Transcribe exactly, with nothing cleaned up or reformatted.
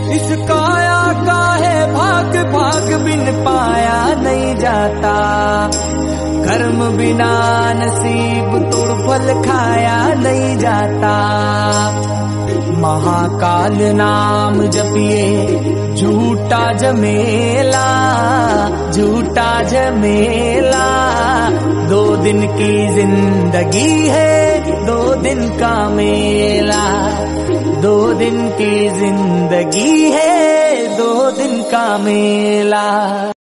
इस काया का है भाग भाग बिन पाया नहीं जाता, कर्म बिना नसीब तुड़ फल खाया नहीं जाता। महाकाल नाम जपिए झूठा झमेला, झूठा झमेला। दो दिन की जिंदगी है दो दिन का मेला, दो दिन की जिंदगी है दो दिन का मेला।